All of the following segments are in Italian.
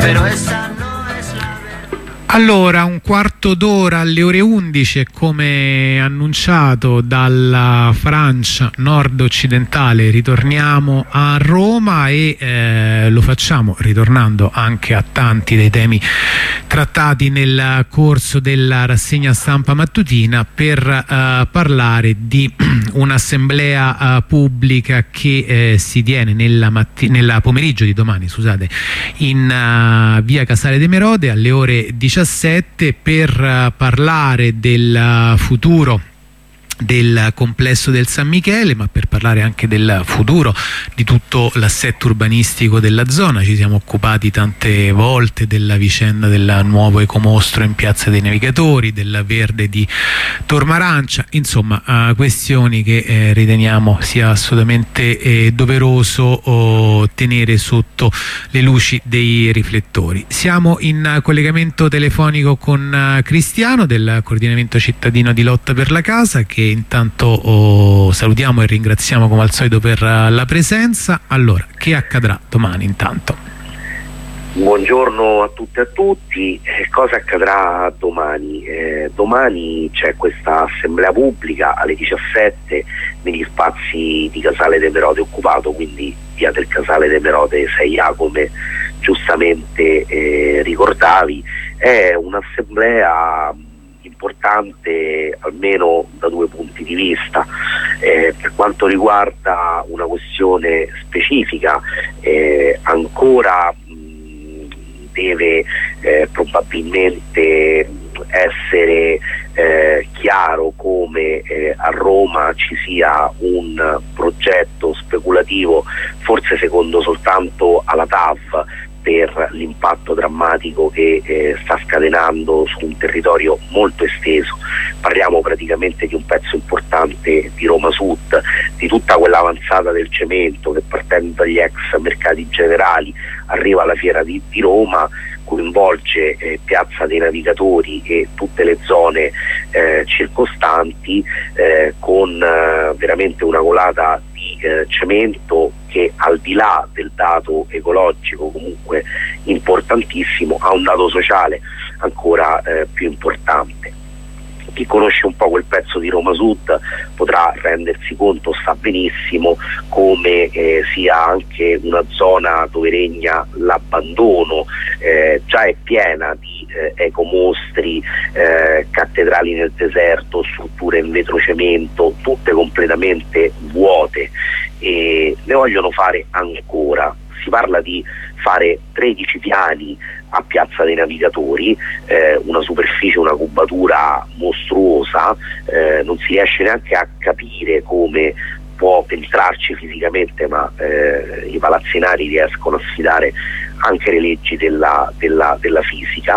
pero esa no es la verdad. Allora, un quarto d'ora alle ore 11, come annunciato dalla Francia nord-occidentale, ritorniamo a Roma e lo facciamo ritornando anche a tanti dei temi trattati nel corso della rassegna stampa mattutina per parlare di un'assemblea pubblica che si tiene nella pomeriggio di domani, scusate, in via Casale de' Merode alle ore 17 per parlare del futuro del complesso del San Michele, ma per parlare anche del futuro di tutto l'assetto urbanistico della zona. Ci siamo occupati tante volte della vicenda del nuovo ecomostro in Piazza dei Navigatori, del verde di Tormarancia, insomma questioni che riteniamo sia assolutamente doveroso tenere sotto le luci dei riflettori. Siamo in collegamento telefonico con Cristiano del Coordinamento Cittadino di Lotta per la Casa, che intanto salutiamo e ringraziamo come al solito per la presenza. Allora, che accadrà domani intanto? Buongiorno a tutte e a tutti. Cosa accadrà domani? Domani c'è questa assemblea pubblica alle 17 negli spazi di Casale de' Merode occupato, quindi via del Casale de' Merode 6A, come giustamente ricordavi. È un'assemblea importante almeno da due punti di vista. Per quanto riguarda una questione specifica, ancora deve probabilmente essere chiaro come a Roma ci sia un progetto speculativo, forse secondo soltanto alla TAV, per l'impatto drammatico che sta scatenando su un territorio molto esteso. Parliamo praticamente di un pezzo importante di Roma Sud, di tutta quell'avanzata del cemento che, partendo dagli ex mercati generali, arriva alla fiera di Roma, coinvolge Piazza dei Navigatori e tutte le zone circostanti, con veramente una colata di cemento che, al di là del dato ecologico comunque importantissimo, ha un dato sociale ancora più importante. Chi conosce un po' quel pezzo di Roma Sud potrà rendersi conto, sa benissimo come sia anche una zona dove regna l'abbandono, già è piena di ecomostri, cattedrali nel deserto, strutture in vetrocemento, tutte completamente vuote, e ne vogliono fare ancora. Si parla di fare 13 piani a Piazza dei Navigatori, una superficie, una cubatura mostruosa, non si riesce neanche a capire come può entrarci fisicamente, ma i palazzinari riescono a sfidare anche le leggi della fisica,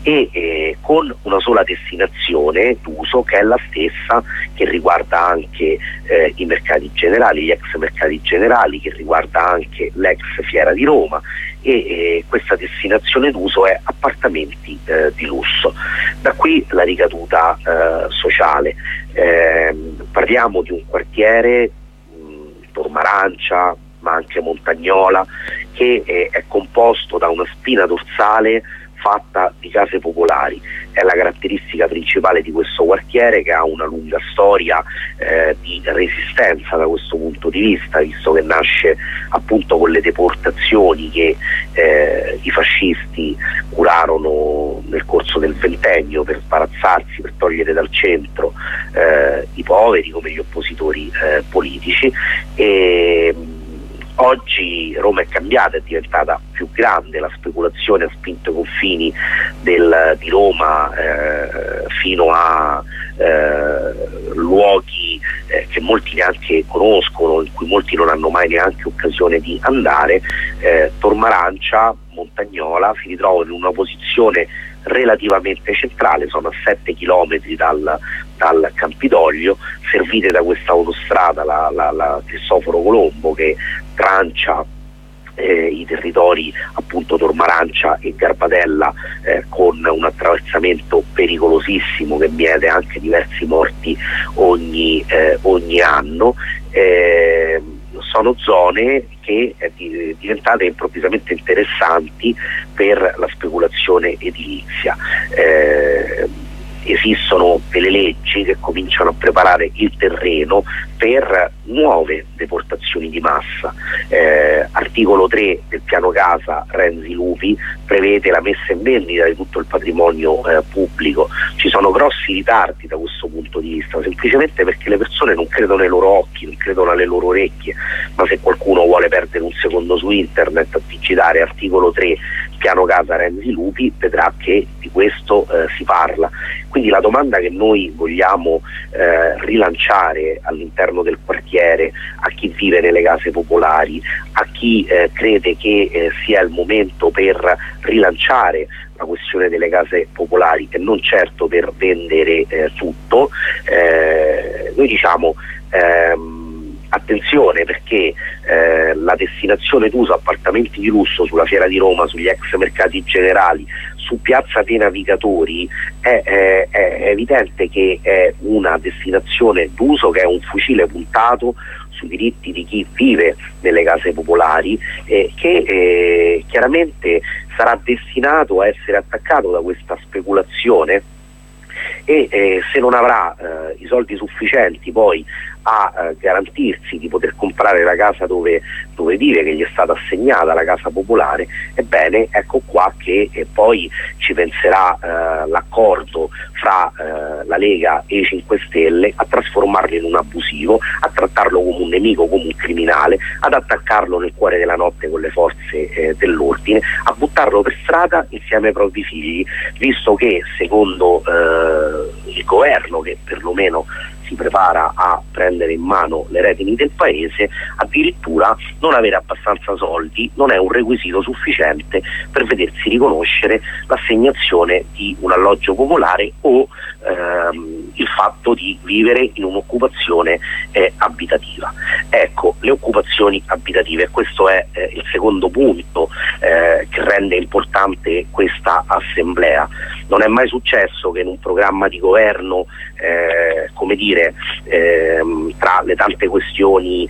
e con una sola destinazione d'uso che è la stessa che riguarda anche i mercati generali, gli ex mercati generali, che riguarda anche l'ex Fiera di Roma, e questa destinazione d'uso è appartamenti di lusso. Da qui la ricaduta sociale. Parliamo di un quartiere, Tormarancia, ma anche Montagnola, che è composto da una spina dorsale fatta di case popolari. È la caratteristica principale di questo quartiere, che ha una lunga storia di resistenza da questo punto di vista, visto che nasce appunto con le deportazioni che i fascisti curarono nel corso del ventennio per sbarazzarsi, per togliere dal centro i poveri come gli oppositori politici. E oggi Roma è cambiata, è diventata più grande, la speculazione ha spinto i confini di Roma fino a luoghi che molti neanche conoscono, in cui molti non hanno mai neanche occasione di andare. Tormarancia, Montagnola si ritrovano in una posizione relativamente centrale, sono a 7 chilometri dal Campidoglio, servite da questa autostrada, la Cristoforo Colombo, che trancia i territori appunto Tormarancia e Garbatella, con un attraversamento pericolosissimo che miete anche diversi morti ogni anno. sono zone che diventate improvvisamente interessanti per la speculazione edilizia. Esistono delle leggi che cominciano a preparare il terreno per nuove deportazioni di massa. Articolo 3 del piano casa Renzi-Lupi prevede la messa in vendita di tutto il patrimonio pubblico. Ci sono grossi ritardi da questo punto di vista, semplicemente perché le persone non credono ai loro occhi, non credono alle loro orecchie, ma se qualcuno vuole perdere un secondo su internet a digitare articolo 3 piano casa Renzi-Lupi vedrà che di questo si parla. Quindi la domanda che noi vogliamo rilanciare all'interno del quartiere a chi vive nelle case popolari, a chi crede che sia il momento per rilanciare la questione delle case popolari e non certo per vendere tutto, noi diciamo attenzione, perché la destinazione d'uso appartamenti di lusso sulla Fiera di Roma, sugli ex mercati generali, su Piazza dei Navigatori è evidente che è una destinazione d'uso, che è un fucile puntato sui diritti di chi vive nelle case popolari, che chiaramente sarà destinato a essere attaccato da questa speculazione e se non avrà i soldi sufficienti poi a garantirsi di poter comprare la casa dove vive, che gli è stata assegnata, la casa popolare, ebbene ecco qua che poi ci penserà l'accordo fra la Lega e i 5 Stelle a trasformarlo in un abusivo, a trattarlo come un nemico, come un criminale, ad attaccarlo nel cuore della notte con le forze dell'ordine, a buttarlo per strada insieme ai propri figli, visto che secondo il governo, che perlomeno si prepara a prendere in mano le redini del paese, addirittura non avere abbastanza soldi non è un requisito sufficiente per vedersi riconoscere l'assegnazione di un alloggio popolare o il fatto di vivere in un'occupazione abitativa. Ecco, le occupazioni abitative, questo è il secondo punto che rende importante questa assemblea. Non è mai successo che in un programma di governo, come dire, tra le tante questioni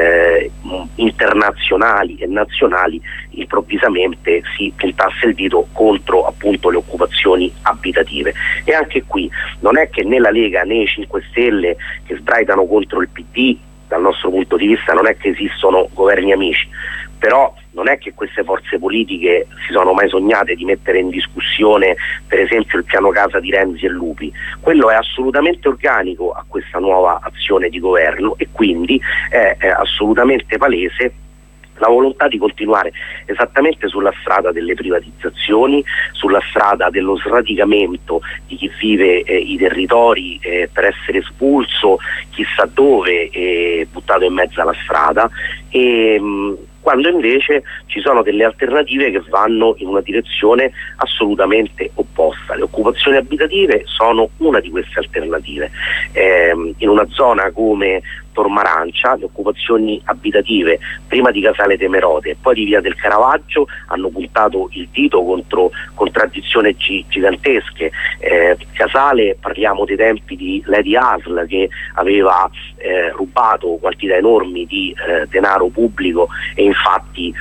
internazionali e nazionali, improvvisamente si puntasse il dito contro appunto le occupazioni abitative. E anche qui non è che né la Lega né i 5 Stelle, che sbraitano contro il PD, dal nostro punto di vista non è che esistono governi amici, però non è che queste forze politiche si sono mai sognate di mettere in discussione per esempio il piano casa di Renzi e Lupi. Quello è assolutamente organico a questa nuova azione di governo e quindi è assolutamente palese la volontà di continuare esattamente sulla strada delle privatizzazioni, sulla strada dello sradicamento di chi vive i territori per essere espulso chissà dove e buttato in mezzo alla strada, e quando invece ci sono delle alternative che vanno in una direzione assolutamente opposta. Le occupazioni abitative sono una di queste alternative. In una zona come Tormarancia le occupazioni abitative prima di Casale de Merode e poi di Via del Caravaggio hanno puntato il dito contro contraddizioni gigantesche. Casale, parliamo dei tempi di Lady Asl, che aveva rubato quantità enormi di denaro pubblico, e infatti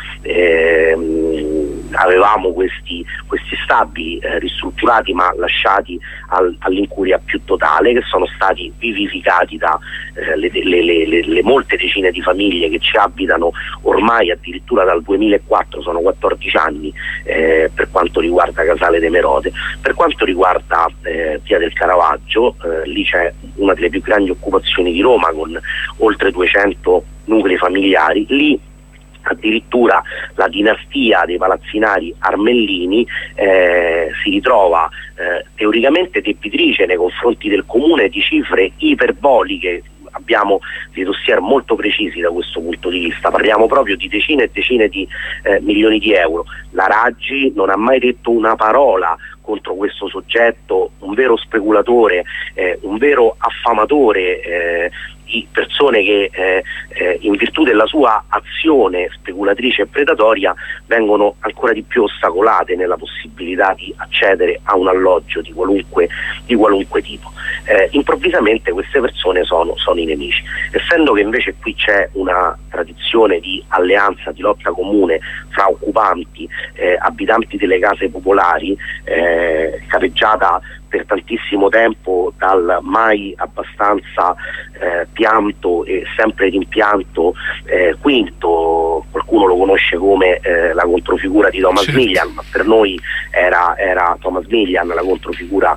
avevamo questi stabili ristrutturati ma lasciati all'incuria più totale, che sono stati vivificati da le molte decine di famiglie che ci abitano ormai addirittura dal 2004, sono 14 anni per quanto riguarda Casale de Merode. Per quanto riguarda Via del Caravaggio, lì c'è una delle più grandi occupazioni di Roma con oltre 200 nuclei familiari. Lì addirittura la dinastia dei palazzinari Armellini si ritrova teoricamente debitrice nei confronti del comune di cifre iperboliche. Abbiamo dei dossier molto precisi da questo punto di vista, parliamo proprio di decine e decine di milioni di euro. La Raggi non ha mai detto una parola contro questo soggetto, un vero speculatore, un vero affamatore di persone che in virtù della sua azione speculatrice e predatoria vengono ancora di più ostacolate nella possibilità di accedere a un alloggio di qualunque tipo. Improvvisamente queste persone sono i nemici, essendo che invece qui c'è una tradizione di alleanza, di lotta comune fra occupanti, abitanti delle case popolari, capeggiata per tantissimo tempo dal mai abbastanza pianto e sempre rimpianto Quinto. Qualcuno lo conosce come la controfigura di Thomas Millian, ma per noi era Thomas Millian la controfigura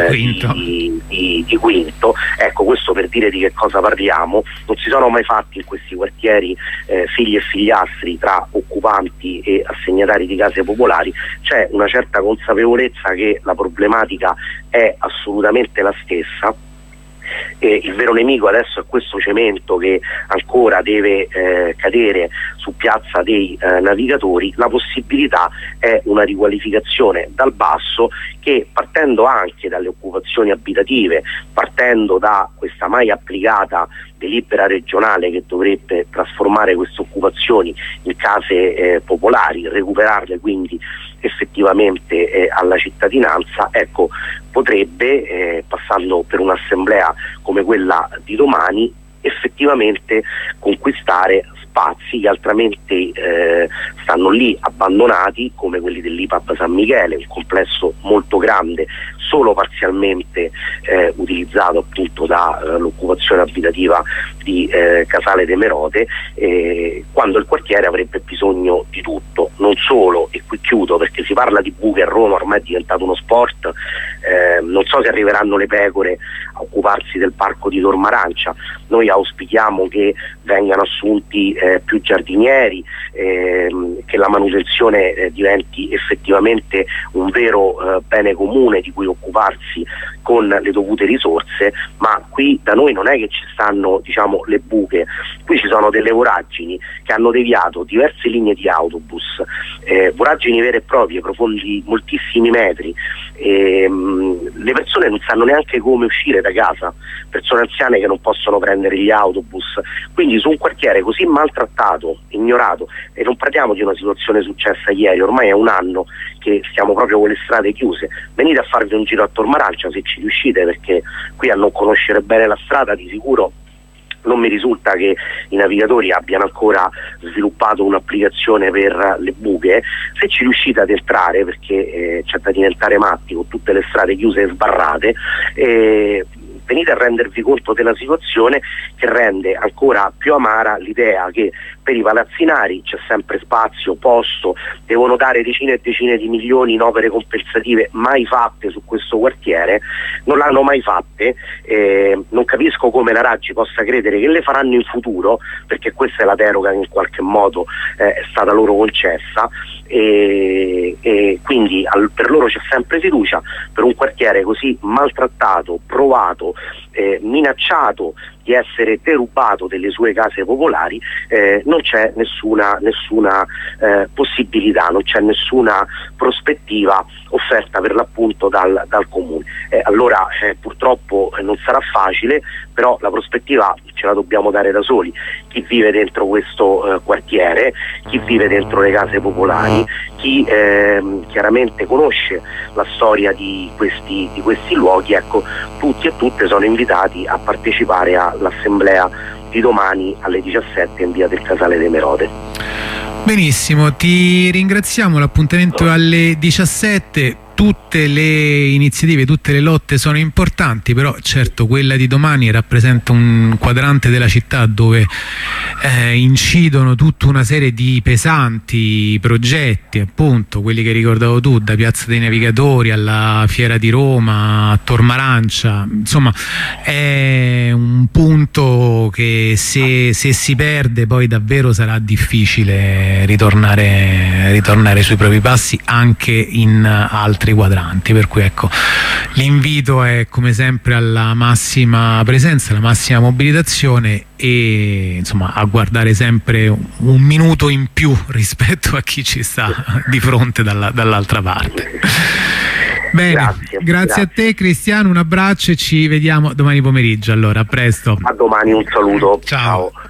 di Quinto. Ecco, questo per dire di che cosa parliamo. Non si sono mai fatti in questi quartieri figli e figliastri tra occupanti e assegnatari di case popolari. C'è una certa consapevolezza che la problematica è assolutamente la stessa. Il vero nemico adesso è questo cemento che ancora deve cadere su Piazza dei Navigatori. La possibilità è una riqualificazione dal basso che, partendo anche dalle occupazioni abitative, partendo da questa mai applicata delibera regionale che dovrebbe trasformare queste occupazioni in case popolari, recuperarle quindi effettivamente alla cittadinanza, ecco, potrebbe, passando per un'assemblea come quella di domani, effettivamente conquistare spazi che altrimenti stanno lì abbandonati, come quelli dell'IPAB San Michele, un complesso molto grande, solo parzialmente utilizzato appunto dall'occupazione abitativa di Casale de Merote, quando il quartiere avrebbe bisogno di tutto, non solo, e qui chiudo perché si parla di buche a Roma, ormai è diventato uno sport, non so se arriveranno le pecore a occuparsi del parco di Tormarancia. Noi auspichiamo che vengano assunti più giardinieri, che la manutenzione diventi effettivamente un vero bene comune di cui occuparsi con le dovute risorse, ma qui da noi non è che ci stanno, diciamo, le buche, qui ci sono delle voragini che hanno deviato diverse linee di autobus, voragini vere e proprie, profondi moltissimi metri. Le persone non sanno neanche come uscire da casa, persone anziane che non possono prendere gli autobus, quindi su un quartiere così maltrattato, ignorato, e non parliamo di una situazione successa ieri, ormai è un anno che stiamo proprio con le strade chiuse. Venite a farvi un giro a Tormarancia se ci riuscite, perché qui a non conoscere bene la strada di sicuro non mi risulta che i navigatori abbiano ancora sviluppato un'applicazione per le buche. Se ci riuscite ad entrare, perché c'è da diventare matti con tutte le strade chiuse e sbarrate, venite a rendervi conto della situazione, che rende ancora più amara l'idea che per i palazzinari c'è sempre spazio, posto, devono dare decine e decine di milioni in opere compensative mai fatte su questo quartiere, non l'hanno mai fatte. Non capisco come la Raggi possa credere che le faranno in futuro, perché questa è la deroga che in qualche modo è stata loro concessa, e quindi per loro c'è sempre fiducia. Per un quartiere così maltrattato, provato, minacciato di essere derubato delle sue case popolari, non c'è nessuna possibilità, non c'è nessuna prospettiva offerta per l'appunto dal comune. Allora purtroppo non sarà facile, però la prospettiva ce la dobbiamo dare da soli. Chi vive dentro questo quartiere, chi vive dentro le case popolari, chi chiaramente conosce la storia di questi luoghi, ecco, tutti e tutte sono invitati a partecipare all'assemblea di domani alle 17 in via del Casale de Merote. Benissimo, ti ringraziamo. L'appuntamento è alle 17. Tutte le iniziative, tutte le lotte sono importanti, però certo quella di domani rappresenta un quadrante della città dove incidono tutta una serie di pesanti progetti, appunto quelli che ricordavo tu, da Piazza dei Navigatori alla Fiera di Roma, a Tormarancia. Insomma, è un punto che se si perde poi davvero sarà difficile ritornare sui propri passi anche in altri quadranti, per cui ecco, l'invito è come sempre alla massima presenza, alla massima mobilitazione e insomma a guardare sempre un minuto in più rispetto a chi ci sta di fronte dall'altra parte. Bene, grazie a te Cristiano, un abbraccio e ci vediamo domani pomeriggio, allora a presto. A domani, un saluto. Ciao.